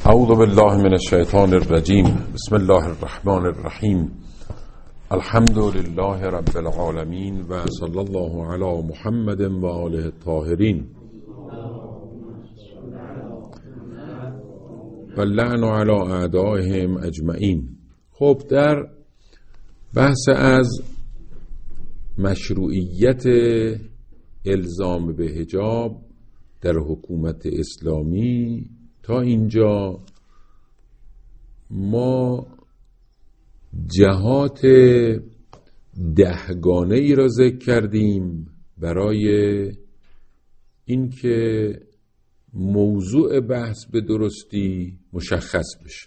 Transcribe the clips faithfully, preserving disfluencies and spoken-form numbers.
اعوذ بالله من الشیطان الرجیم. بسم الله الرحمن الرحیم. الحمد لله رب العالمین و صلی الله علی محمد و آله الطاهرین و لعن علی اعدائهم اجمعین. خب، در بحث از مشروعیت الزام به حجاب در حکومت اسلامی تا اینجا ما جهات دهگانه ای را ذکر کردیم برای اینکه موضوع بحث به درستی مشخص بشه.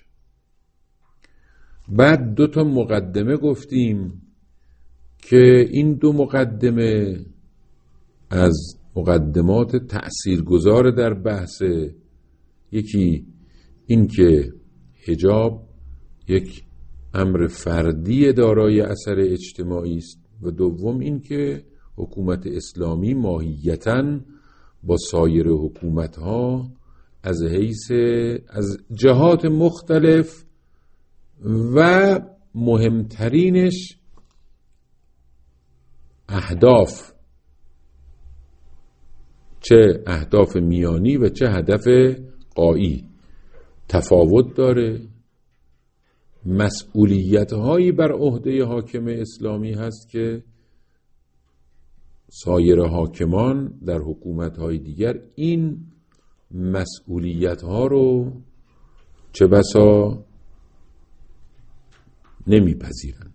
بعد دو تا مقدمه گفتیم که این دو مقدمه از مقدمات تأثیرگذار در بحث، یکی این که حجاب یک امر فردی دارای اثر اجتماعی است و دوم این که حکومت اسلامی ماهیتاً با سایر حکومت‌ها از حیث از جهات مختلف و مهمترینش اهداف، چه اهداف میانی و چه هدف غایی، تفاوت داره. مسئولیت‌هایی بر عهده حاکم اسلامی هست که سایر حاکمان در حکومت‌های دیگر این مسئولیت‌ها رو چه بسا نمیپذیرن.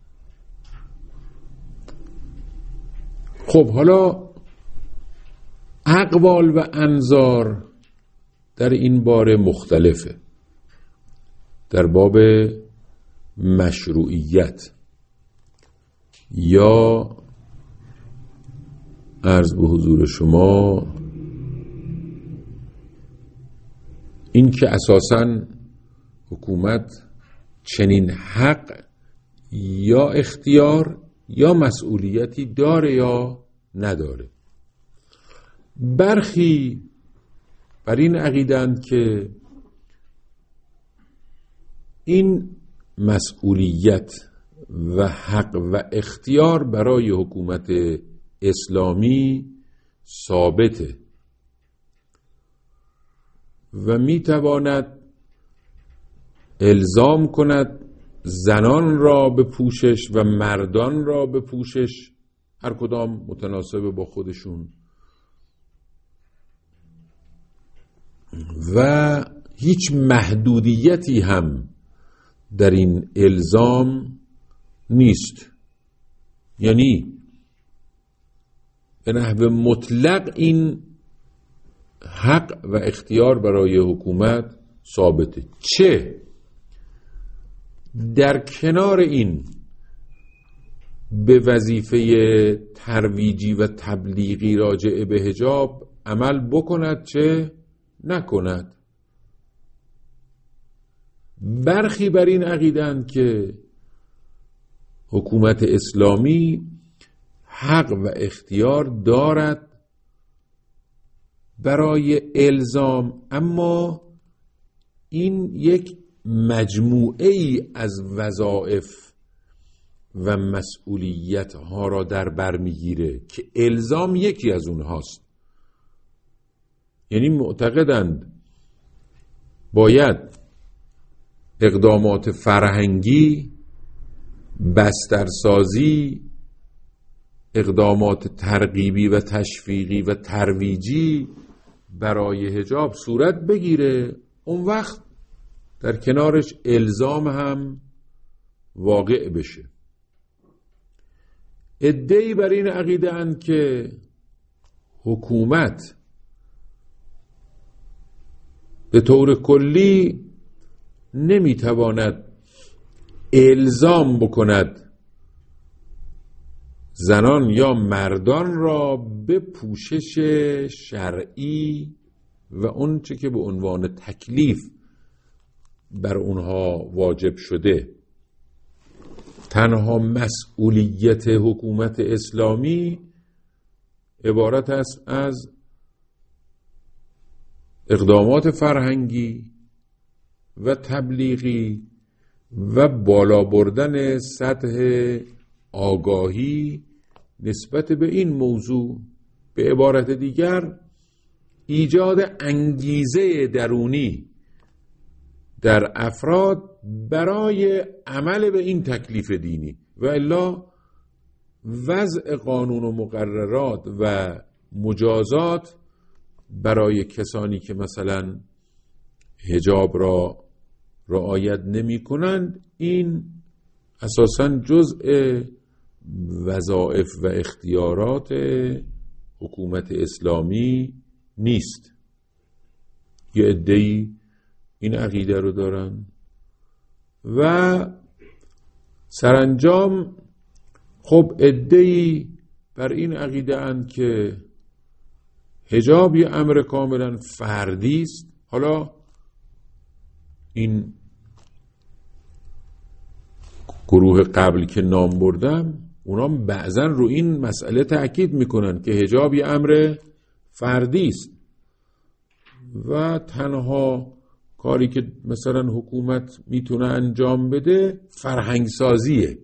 خب، حالا اقوال و انظار در این باره مختلفه. در باب مشروعیت یا عرض به حضور شما این که اساساً حکومت چنین حق یا اختیار یا مسئولیتی داره یا نداره. برخی بر این عقیدند که این مسئولیت و حق و اختیار برای حکومت اسلامی ثابته و میتواند الزام کند زنان را به پوشش و مردان را به پوشش، هر کدام متناسب با خودشون، و هیچ محدودیتی هم در این الزام نیست. یعنی به نحو مطلق این حق و اختیار برای حکومت ثابته. چه در کنار این به وظیفه ترویجی و تبلیغی راجع به حجاب عمل بکند چه نکند. برخی بر این عقیدند که حکومت اسلامی حق و اختیار دارد برای الزام، اما این یک مجموعه ای از وظایف و مسئولیت ها را در بر میگیره که الزام یکی از اونهاست. یعنی معتقدند باید اقدامات فرهنگی، بسترسازی، اقدامات ترغیبی و تشویقی و ترویجی برای حجاب صورت بگیره، اون وقت در کنارش الزام هم واقع بشه. عده‌ای بر این عقیده اند که حکومت به طور کلی نمیتواند الزام بکند زنان یا مردان را به پوشش شرعی و اون چه که به عنوان تکلیف بر اونها واجب شده. تنها مسئولیت حکومت اسلامی عبارت است از اقدامات فرهنگی و تبلیغی و بالا بردن سطح آگاهی نسبت به این موضوع. به عبارت دیگر ایجاد انگیزه درونی در افراد برای عمل به این تکلیف دینی، و الا وضع قانون و مقررات و مجازات برای کسانی که مثلا حجاب را رعایت نمی کنند، این اساساً جزء وظایف و اختیارات حکومت اسلامی نیست. یه عده‌ای این عقیده رو دارن و سرانجام خب عده‌ای بر این عقیده اند که حجاب یه امر کاملا فردی است. حالا این گروه قبل که نام بردم اونا بعضا رو این مسئله تأکید میکنن که حجاب یه امر فردی است و تنها کاری که مثلا حکومت میتونه انجام بده فرهنگ سازیه.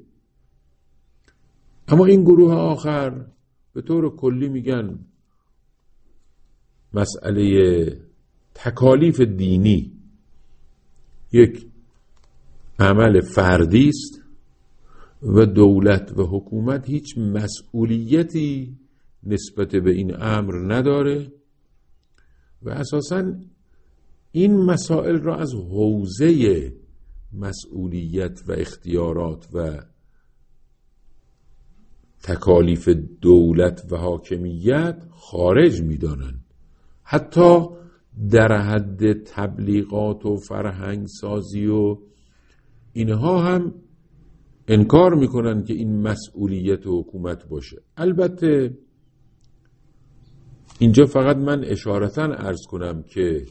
اما این گروه آخر به طور کلی میگن مسئله تکالیف دینی یک عمل فردی است و دولت و حکومت هیچ مسئولیتی نسبت به این امر نداره و اساساً این مسائل را از حوزه مسئولیت و اختیارات و تکالیف دولت و حاکمیت خارج می‌دانند. حتی در حد تبلیغات و فرهنگ سازی و اینها هم انکار میکنن که این مسئولیت حکومت باشه. البته اینجا فقط من اشارتاً عرض کنم که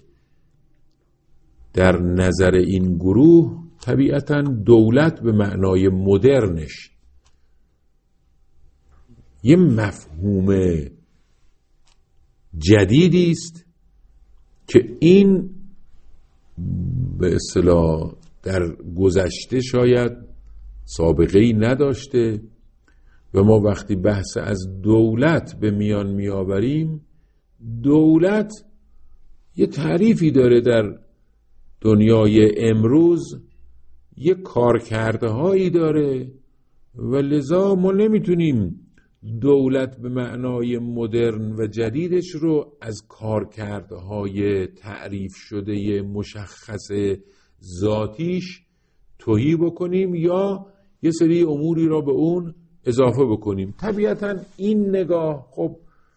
در نظر این گروه طبیعتاً دولت به معنای مدرنش یه مفهوم جدیدی است که این به اصطلاح در گذشته شاید سابقه‌ای نداشته و ما وقتی بحث از دولت به میان میآوریم، دولت یه تعریفی داره در دنیای امروز، یه کارکردهایی داره و لذا ما نمیتونیم دولت به معنای مدرن و جدیدش رو از کارکردهای تعریف شده مشخص ذاتیش تهی بکنیم یا یه سری اموری را به اون اضافه بکنیم. طبیعتاً این نگاه خب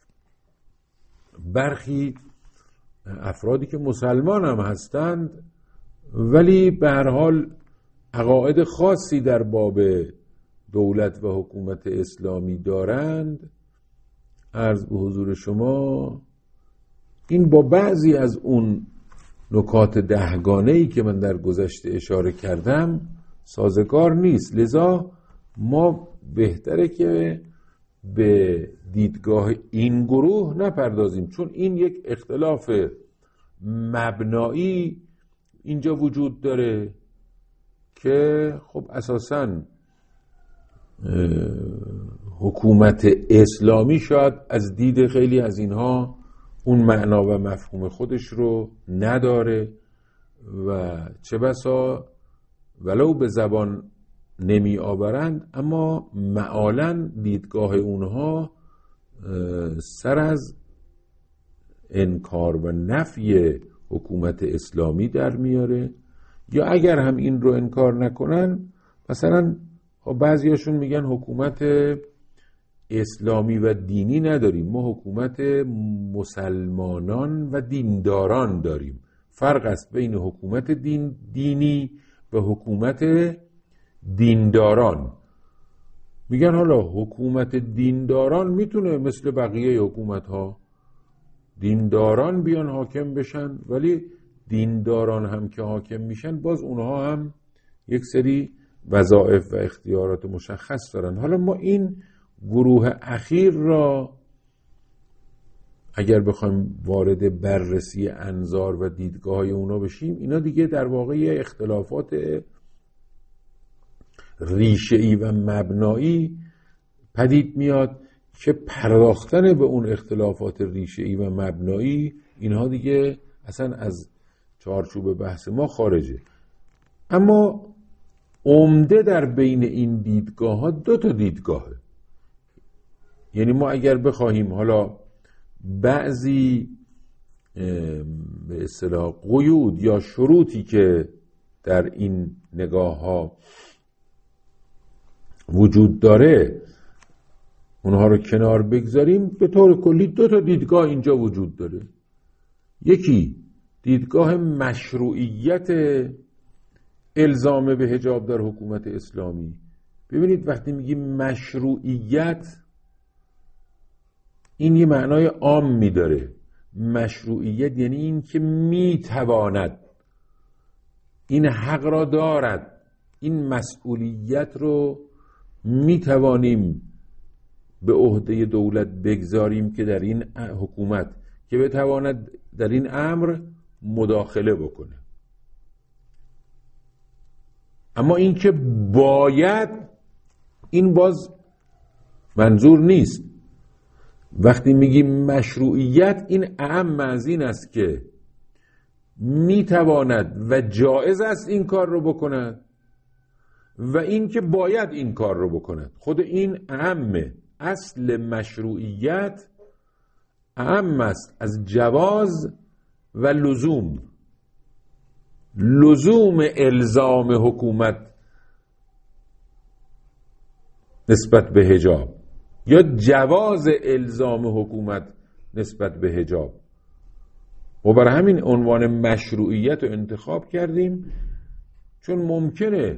برخی افرادی که مسلمان هم هستند ولی به هر حال عقاید خاصی در باب دولت و حکومت اسلامی دارند، عرض به حضور شما این با بعضی از اون نکات دهگانه‌ای که من در گذشته اشاره کردم سازگار نیست. لذا ما بهتره که به دیدگاه این گروه نپردازیم، چون این یک اختلاف مبنایی اینجا وجود داره که خب اساساً حکومت اسلامی شاید از دید خیلی از اینها اون معنا و مفهوم خودش رو نداره و چه بسا ولو به زبان نمی آورند اما معالاً دیدگاه اونها سر از انکار و نفی حکومت اسلامی در میاره، یا اگر هم این رو انکار نکنن مثلا بعضیاشون میگن حکومت اسلامی و دینی نداریم، ما حکومت مسلمانان و دینداران داریم. فرق است بین حکومت دین دینی و حکومت دینداران. میگن حالا حکومت دینداران میتونه مثل بقیه حکومت ها دینداران بیان حاکم بشن، ولی دینداران هم که حاکم میشن باز اونها هم یک سری وظایف و اختیارات مشخص دارن. حالا ما این گروه اخیر را اگر بخوایم وارد بررسی انظار و دیدگاه های اونا بشیم، اینا دیگه در واقع اختلافات ریشه‌ای و مبنایی پدید میاد که پرداختن به اون اختلافات ریشه‌ای و مبنایی، اینها دیگه اصلا از چارچوب بحث ما خارجه. اما عمده در بین این دیدگاه ها دو تا دیدگاهه. یعنی ما اگر بخواهیم حالا بعضی به اصطلاح قیود یا شروطی که در این نگاه ها وجود داره اونها رو کنار بگذاریم، به طور کلی دو تا دیدگاه اینجا وجود داره. یکی دیدگاه مشروعیت الزام به حجاب در حکومت اسلامی. ببینید وقتی میگیم مشروعیت، این یه معنای عام میداره. مشروعیت یعنی این که میتواند، این حق را دارد، این مسئولیت رو میتوانیم به عهده دولت بگذاریم که در این حکومت که بتواند در این امر مداخله بکنه. اما این که باید، این باز منظور نیست. وقتی میگیم مشروعیت، این اعم از این است که میتواند و جایز است این کار رو بکند و این که باید این کار رو بکند. خود این اعمه. اصل مشروعیت اعم است از جواز و لزوم. لزوم الزام حکومت نسبت به حجاب یا جواز الزام حکومت نسبت به حجاب. و برای همین عنوان مشروعیت رو انتخاب کردیم، چون ممکنه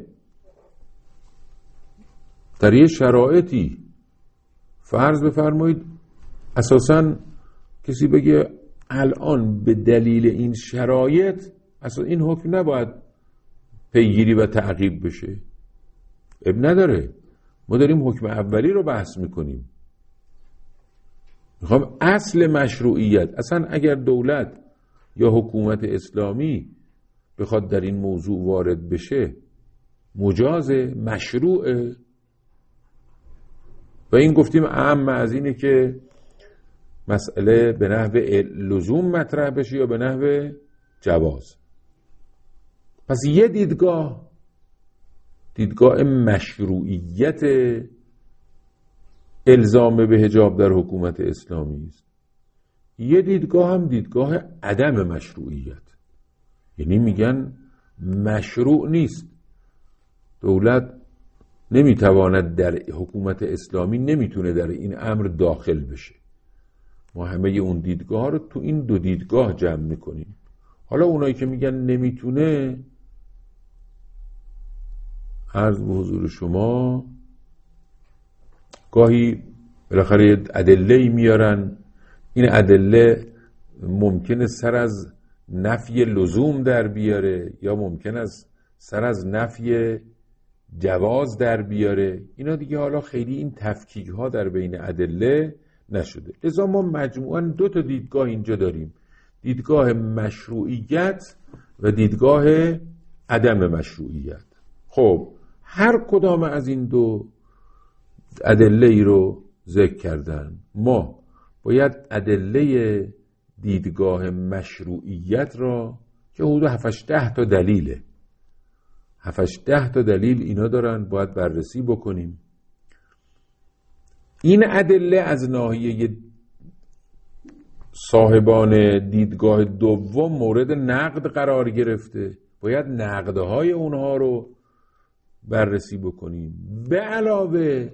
در یه شرایطی فرض بفرمایید اساساً کسی بگه الان به دلیل این شرایط اصلا این حکم نباید پیگیری و تعقیب بشه. اب نداره، ما داریم حکم اولی رو بحث میکنیم. میخوام اصل مشروعیت، اصلا اگر دولت یا حکومت اسلامی بخواد در این موضوع وارد بشه مجاز، مشروعه. و این گفتیم اهم از اینه که مسئله به نحو لزوم مطرح بشه یا به نحو جواز. پس یه دیدگاه دیدگاه مشروعیت الزام به حجاب در حکومت اسلامی است. یه دیدگاه هم دیدگاه عدم مشروعیت، یعنی میگن مشروع نیست، دولت نمیتواند در حکومت اسلامی نمیتونه در این امر داخل بشه. ما همه اون دیدگاه ها رو تو این دو دیدگاه جمع میکنیم. حالا اونایی که میگن نمیتونه، عرض به حضور شما گاهی بالاخره ادله‌ای میارن، این ادله ممکنه سر از نفی لزوم در بیاره یا ممکن است سر از نفی جواز در بیاره. اینا دیگه حالا خیلی این تفکیک ها در بین ادله نشده. لذا ما مجموعاً دو تا دیدگاه اینجا داریم، دیدگاه مشروعیت و دیدگاه عدم مشروعیت. خب هر کدام از این دو ادله ای رو ذکر کردن، ما باید ادله دیدگاه مشروعیت را که حدود هفت ده تا دلیله، هفت ده تا دلیل اینا دارن، باید بررسی بکنیم. این ادله از ناحیه صاحبان دیدگاه دوم مورد نقد قرار گرفته، باید نقدهای اونها رو بررسی بکنیم. به علاوه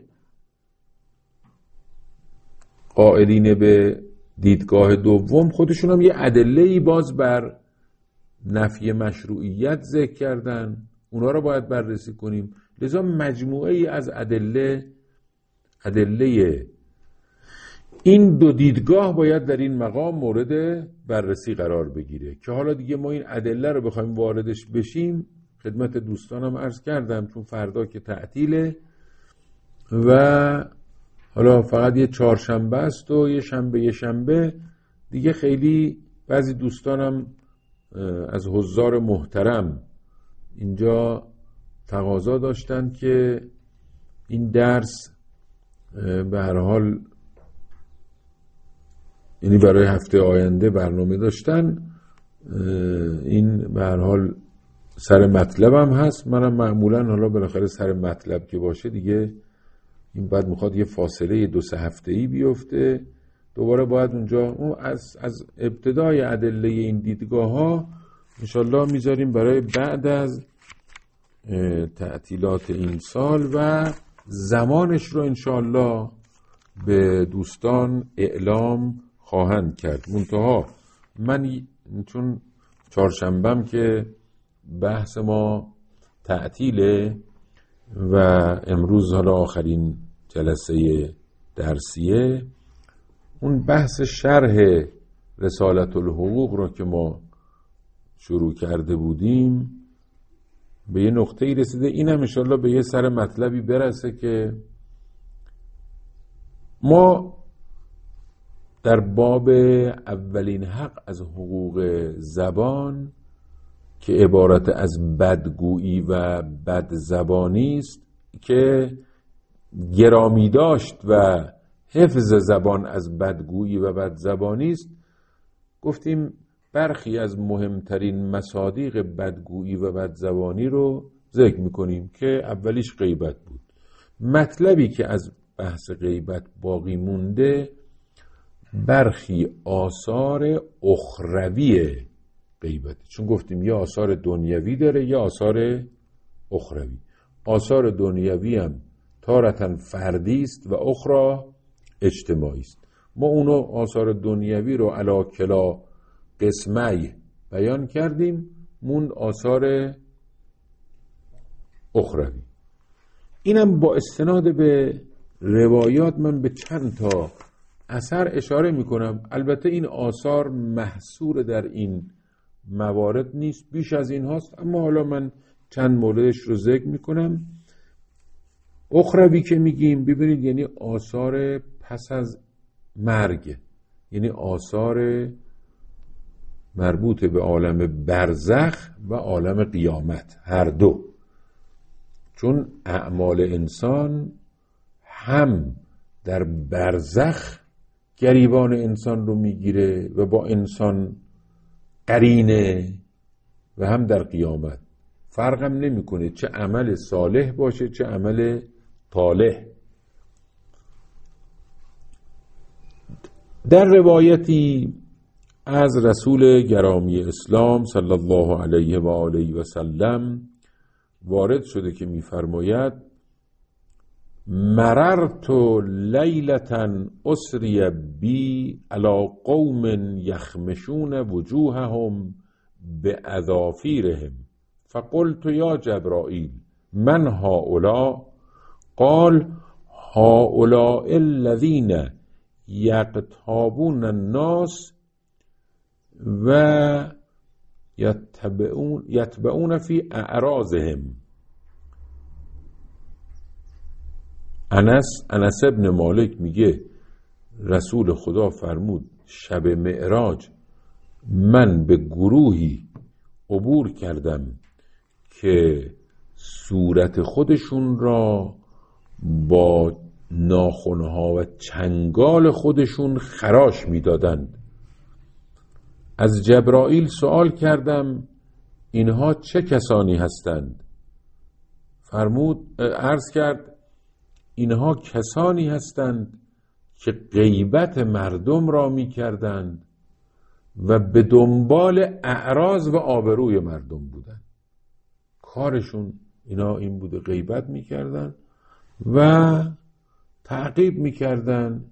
قائلین به دیدگاه دوم خودشون هم یه ادله‌ای باز بر نفی مشروعیت ذکر کردن، اونا رو باید بررسی کنیم. لذا مجموعه ای از ادله ادله این دو دیدگاه باید در این مقام مورد بررسی قرار بگیره که حالا دیگه ما این ادله رو بخوایم واردش بشیم، خدمت دوستانم عرض کردم چون فردا که تعطیله و حالا فقط یه چهارشنبه است و یه شنبه یه شنبه دیگه خیلی بعضی دوستانم از حضار محترم اینجا تقاضا داشتن که این درس به هر حال، یعنی برای هفته آینده برنامه داشتن، این به هر حال سر مطلبم هست. منم معمولا حالا بالاخره سر مطلب که باشه دیگه این بعد میخواد یه فاصله دو سه هفته‌ای بیفته، دوباره باید اونجا از از ابتدای ادله این دیدگاه ها انشالله میذاریم برای بعد از تعطیلات این سال و زمانش رو انشالله به دوستان اعلام خواهند کرد. منتها من چون چهارشنبهم که بحث ما تعطیله و امروز حالا آخرین جلسه درسیه، اون بحث شرح رسالت الحقوق رو که ما شروع کرده بودیم به یه نقطه‌ای رسیده. اینم انشالله به یه سر مطلبی برسه که ما در باب اولین حق از حقوق زبان که عبارت از بدگویی و بدزبانی است که گرامی داشت و حفظ زبان از بدگویی و بدزبانی است، گفتیم برخی از مهمترین مصادیق بدگویی و بدزبانی رو ذکر میکنیم که اولیش غیبت بود. مطلبی که از بحث غیبت باقی مونده برخی آثار اخروی غیبت، چون گفتیم یه آثار دنیوی داره یه آثار اخروی. آثار دنیوی هم تارتاً فردی است و اخرى اجتماعی است. ما اونو آثار دنیوی رو علی کلا قسمی بیان کردیم، موند آثار اخروی. اینم با استناد به روایات من به چند تا اثر اشاره میکنم. البته این آثار محصور در این موارد نیست، بیش از این هاست، اما حالا من چند موردش رو ذکر میکنم. اخروی که میگیم ببینید یعنی آثار پس از مرگ، یعنی آثار مربوط به عالم برزخ و عالم قیامت، هر دو. چون اعمال انسان هم در برزخ گریبان انسان رو میگیره و با انسان قرینه و هم در قیامت. فرقم نمیکنه چه عمل صالح باشه چه عمل طالح. در روایتی از رسول گرامی اسلام صلی الله علیه و آله و سلم وارد شده که میفرماید مررت لیلة اسری بی علی قوم یخمشون وجوههم باظافیرهم فقلت یا جبرائیل من هؤلاء؟ قال هؤلاء الذین یقتابون الناس و یتبعون, یتبعون فی اعراضهم. انس انس ابن مالک میگه رسول خدا فرمود شب معراج من به گروهی عبور کردم که صورت خودشون را با ناخنها و چنگال خودشون خراش میدادند. از جبرائیل سوال کردم اینها چه کسانی هستند؟ فرمود عرض کرد اینها کسانی هستند که غیبت مردم را می کردند و به دنبال اعراض و آبروی مردم بودند. کارشون اینا این بوده، غیبت می کردند و تعقیب می کردند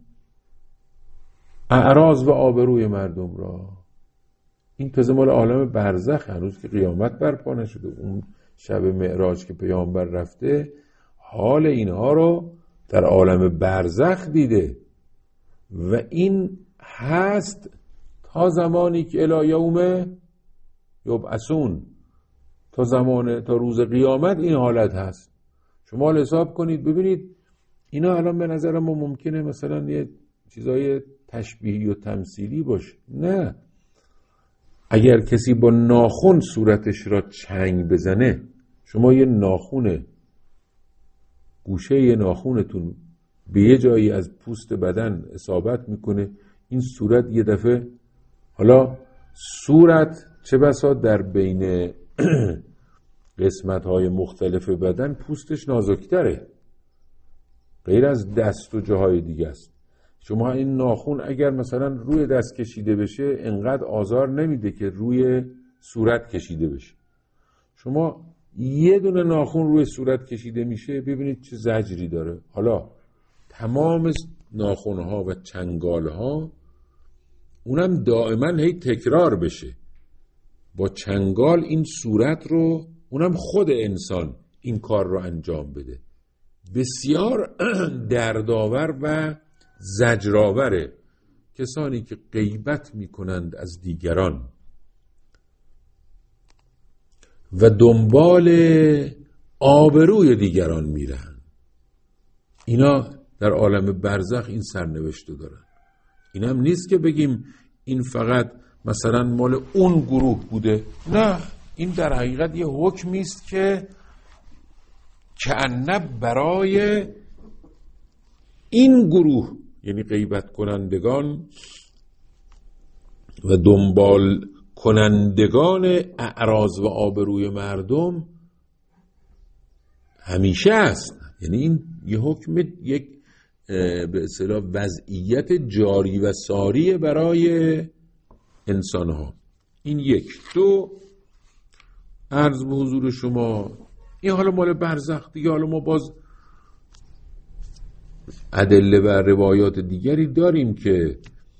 اعراض و آبروی مردم را. این تازه مال عالم برزخ، هنوز که قیامت برپا نشده. اون شب معراج که پیامبر رفته حال اینها رو در عالم برزخ دیده و این هست تا زمانی که الی یوم یبعثون، تا زمان تا روز قیامت این حالت هست. شما حساب کنید ببینید اینا الان به نظر ما ممکنه مثلا یه چیزای تشبیهی و تمثیلی باشه. نه، اگر کسی با ناخن صورتش را چنگ بزنه، شما یه ناخونه، گوشه یه ناخونتون به یه جایی از پوست بدن اصابت میکنه، این صورت یه دفعه، حالا صورت چه بسا در بین قسمت‌های مختلف بدن پوستش نازکتره، غیر از دست و جاهای دیگه است. شما این ناخون اگر مثلا روی دست کشیده بشه انقدر آزار نمیده که روی صورت کشیده بشه. شما یه دونه ناخون روی صورت کشیده میشه، ببینید چه زجری داره. حالا تمام ناخونها و چنگالها اونم دائما هی تکرار بشه، با چنگال این صورت رو، اونم خود انسان این کار رو انجام بده، بسیار دردآور و زجرآوره. کسانی که غیبت میکنند از دیگران و دنبال آبروی دیگران میرن، اینا در عالم برزخ این سرنوشت رو دارن. این هم نیست که بگیم این فقط مثلا مال اون گروه بوده، نه، این در حقیقت یه حکمی است که کأنه برای این گروه، یعنی غیبت کنندگان و دنبال کنندگان اعراض و آبروی مردم همیشه است. یعنی این یه حکم، یک به اصطلاح وضعیت جاری و ساری برای انسان ها. این یک. دو، عرض به حضور شما، این حالا مال برزخ دیگه. حالا ما باز ادله و روایات دیگری داریم که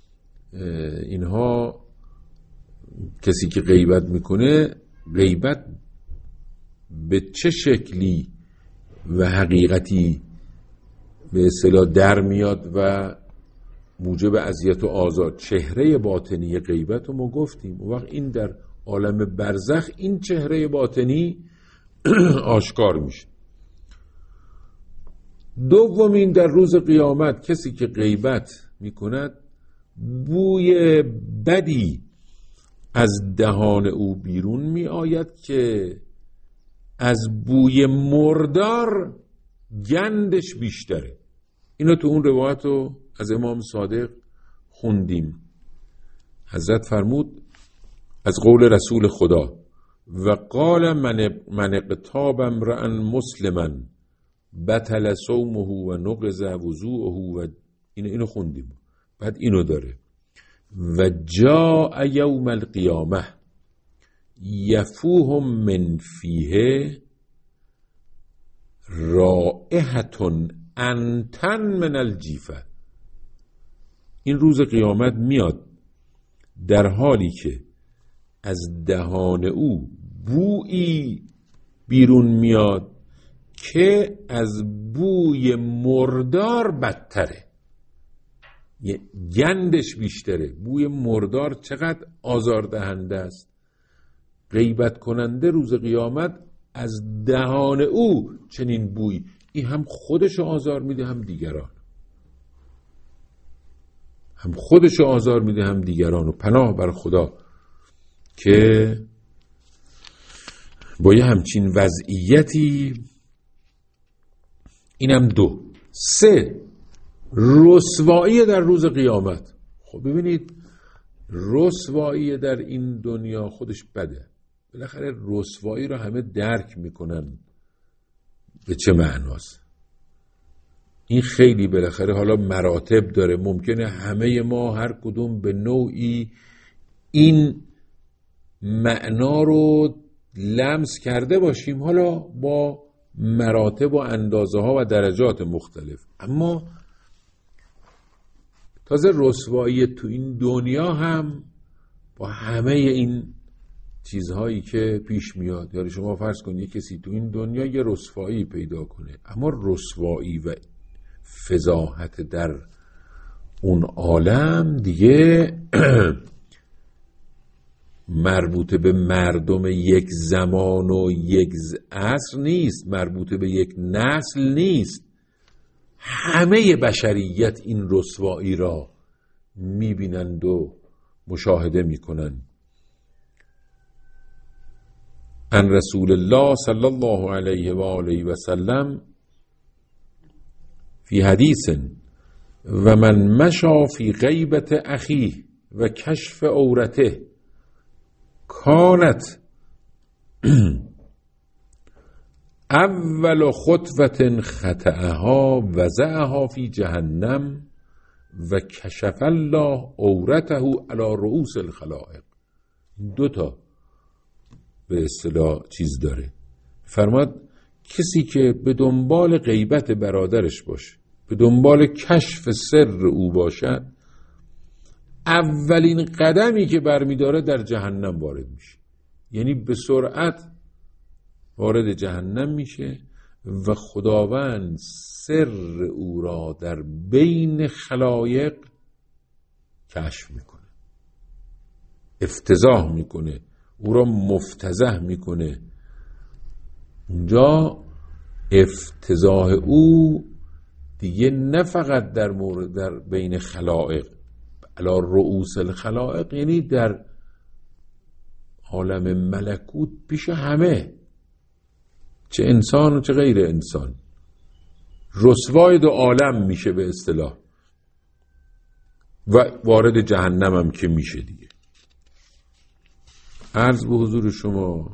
اینها کسی که غیبت میکنه، غیبت به چه شکلی و حقیقتی به اصطلاح در میاد و موجب اذیت و آزار. چهره باطنی غیبت رو ما گفتیم، اون وقت این در عالم برزخ این چهره باطنی آشکار میشه. دومین، در روز قیامت کسی که غیبت میکند بوی بدی از دهان او بیرون می آید که از بوی مردار گندش بیشتره. اینو تو اون روایت رو از امام صادق خوندیم. حضرت فرمود از قول رسول خدا: و قال من من اقتاب امرأ مسلما بطل صومه و نقض وضوءه، و اینو اینو خوندیم. بعد اینو داره: و جاء یوم القیامه یفوهم من فیه رائحة انتن من الجیفه. این روز قیامت میاد در حالی که از دهان او بویی بیرون میاد که از بوی مردار بدتره، گندش بیشتره. بوی مردار چقدر آزاردهنده است. غیبت کننده روز قیامت از دهان او چنین بوی، این هم خودشو آزار میده هم دیگران، هم خودشو آزار میده هم دیگران. و پناه بر خدا که با یه همچین وضعیتی. اینم دو. سه، رسوایی در روز قیامت. خب ببینید، رسوایی در این دنیا خودش بده. بالاخره رسوایی رو همه درک میکنن به چه معناست. این خیلی بالاخره حالا مراتب داره. ممکنه همه ما هر کدوم به نوعی این معنا رو لمس کرده باشیم، حالا با مراتب و اندازه ها و درجات مختلف. اما تازه رسوایی تو این دنیا هم با همه این چیزهایی که پیش میاد، یعنی شما فرض کنید کسی تو این دنیا یه رسوایی پیدا کنه، اما رسوایی و فضاحت در اون عالم دیگه مربوط به مردم یک زمان و یک عصر نیست، مربوط به یک نسل نیست. همه بشریت این رسوایی را میبینند و مشاهده میکنند. عن رسول الله صلی الله علیه و آله و سلم فی حدیث و من مشا فی غیبت اخیه و کشف عورته کانت اول خطوة خطأها وضعها فی جهنم و کشف الله عورته علی رؤوس الخلائق. دو تا به اصطلاح چیز داره. فرماد کسی که به دنبال غیبت برادرش باشه، به دنبال کشف سر او باشد، اولین قدمی که برمیداره در جهنم وارد میشه، یعنی به سرعت وارد جهنم میشه و خداوند سر او را در بین خلایق کشف میکنه، افتضاح میکنه، او را مفتضح میکنه. اونجا افتضاح او دیگه نه فقط در مورد در بین خلائق، علی رؤوس الخلائق، یعنی در عالم ملکوت پیش همه، چه انسان و چه غیر انسان، رسوای دو عالم میشه به اصطلاح و وارد جهنم هم که میشه دیگه. عرض به حضور شما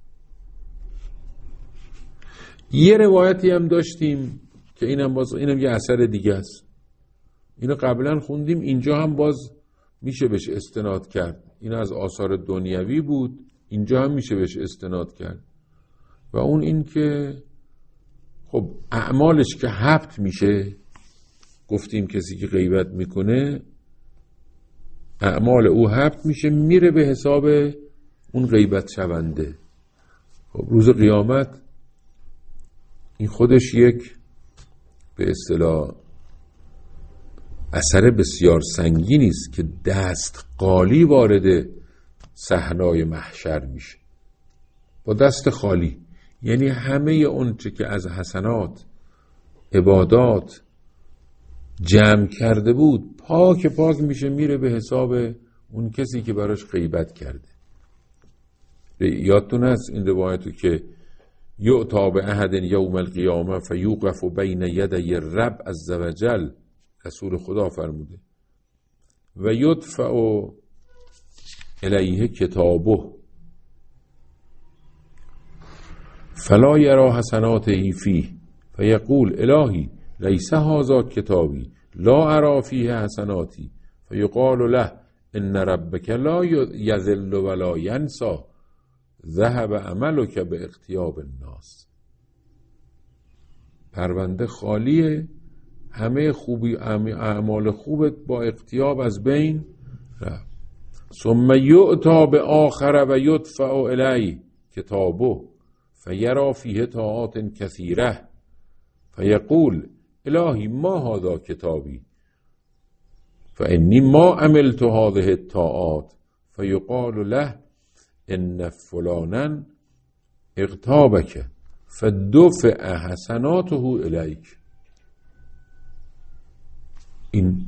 یه روایتی هم داشتیم که اینم باز اینم یه اثر دیگه است. اینو قبلا خوندیم، اینجا هم باز میشه بهش استناد کرد. این از آثار دنیوی بود، اینجا هم میشه بهش استناد کرد. و اون این که خب اعمالش که حبط میشه، گفتیم کسی که غیبت میکنه اعمال او حبط میشه، میره به حساب اون غیبت شونده. خب روز قیامت این خودش یک به اصطلاح اثر بسیار سنگینی است که دست خالی وارد صحنای محشر میشه، با دست خالی، یعنی همه اون چه که از حسنات عبادات جمع کرده بود پاک پاک میشه، میره به حساب اون کسی که براش غیبت کرده. یادتون هست این روایتو که یعطا به احد یوم القیامه فیوقف بین یدی الرب عز وجل، رسول خدا فرموده، و یدفع الیه کتابه فلا یرا حسناته فیه فیقول الهی لیس هذا کتابی لا ارا فیه حسناتی فیقال له ان ربک لا یذل ولا ینسی ذهب عملک به اغتیاب الناس. پرونده خالیه، همه خوبی اعمال خوبت با اغتیاب از بین رفت. ثم یعطا به آخر و یدفع الیه کتابه فیرا فیه طاعات کثیره فیقول الهی ما هذا کتابی فانی ما عملت هذه الطاعات فیقال له ان فلانا اغتابک فدفع حسناته الیک. این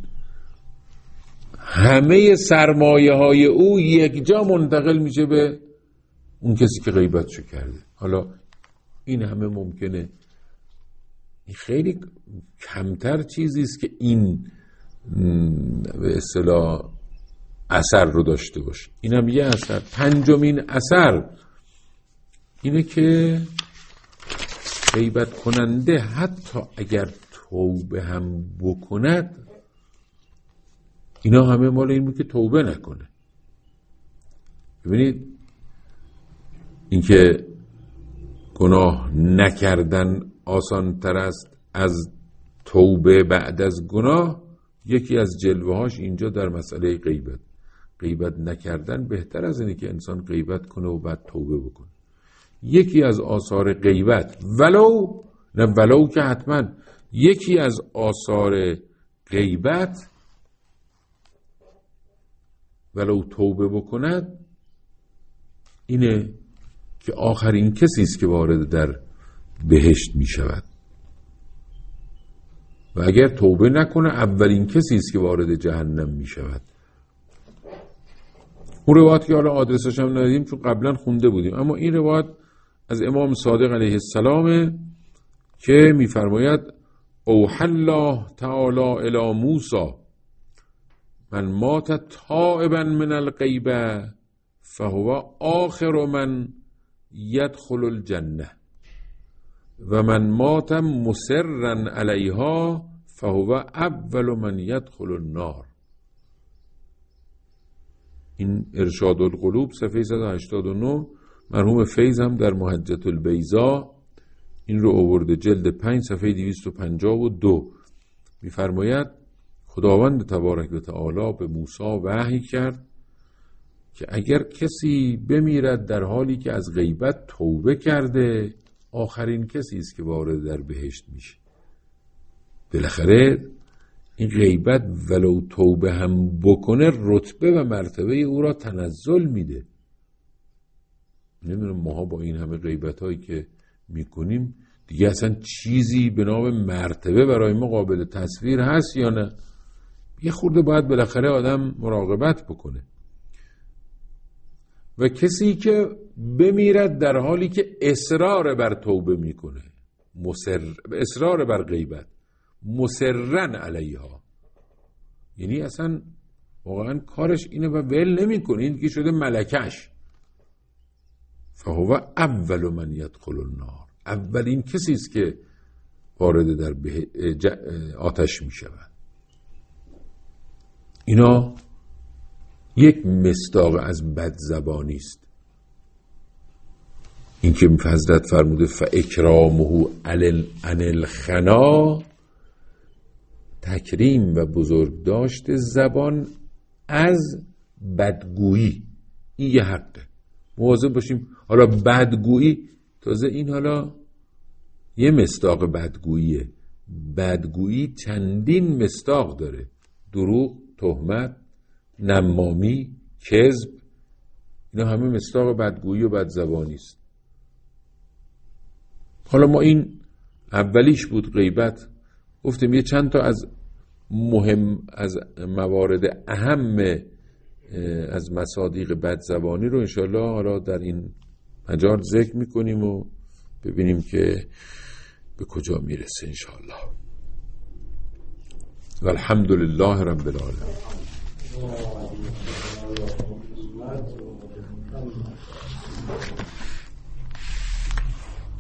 همه سرمایه های او یک جا منتقل میشه به اون کسی که غیبتشو کرده. حالا این همه ممکنه، این خیلی کمتر چیزی است که این به اصطلاح اثر رو داشته باشه. این هم یه اثر. پنجمین اثر اینه که غیبت کننده حتی اگر توبه هم بکند، اینا همه مال این بود که توبه نکنه. ببینید اینکه گناه نکردن آسان تر است از توبه بعد از گناه، یکی از جلوهاش اینجا در مسئله غیبت. غیبت نکردن بهتر از اینه که انسان غیبت کنه و بعد توبه بکنه. یکی از آثار غیبت، ولو نه ولو که حتما، یکی از آثار غیبت ولو توبه بکند اینه که آخرین کسی است که وارد در بهشت می شود. و اگر توبه نکنه اولین کسی است که وارد جهنم می شود. اون روایت که حالا آدرسش هم ندیدیم چون قبلا خونده بودیم، اما این روایت از امام صادق علیه السلام که میفرماید اوحی الله تعالی الی موسی من مات تائبا من الغیبه فهو آخر من یدخل الجنه و من مات مصرا علیها فهو اول من یدخل النار. این ارشاد القلوب صفحه صد و هشتاد و نه، مرحوم فیض هم در محجة البیضا این رو آورده، جلد پنج صفحه دویست و پنجاه و دو. میفرماید خداوند تبارک و تعالی به موسی وحی کرد که اگر کسی بمیرد در حالی که از غیبت توبه کرده، آخرین کسی است که وارد در بهشت میشه. بالاخره این غیبت ولو توبه هم بکنه رتبه و مرتبه او را تنزل میده. نمیدونم ماها با این همه غیبت هایی که میکنیم دیگه اصلا چیزی به نام مرتبه برای ما قابل تصویر هست یا نه؟ یه خورده باید بالاخره آدم مراقبت بکنه. و کسی که بمیرد در حالی که اصرار بر توبه میکنه، مصر اصرار بر غیبت، مصرن علیها، یعنی اصلا واقعا کارش اینه و ول نمیکنه، این که شده ملکش، فهو اول من یدخل النار، اولین کسی است که وارد در آتش می شود. اینا یک مصداق از بدزبانی است. این که حضرت فرموده فاکرامه عن الخنا، تکریم و بزرگ داشت زبان از بدگویی، این یه حقه، مواظب باشیم. حالا بدگویی تازه این حالا یه مصداق بدگوییه، بدگویی چندین مصداق داره، دروغ، تهمت، نمامی، کذب، اینا همه مصداق بدگویی و بدزبانی است. حالا ما این اولیش بود غیبت، گفتیم یه چند تا از مهم از موارد اهم از مصادیق بدزبانی رو انشالله حالا در این مجال ذکر میکنیم و ببینیم که به کجا میرسه انشالله. و الحمد لله رب العالمین.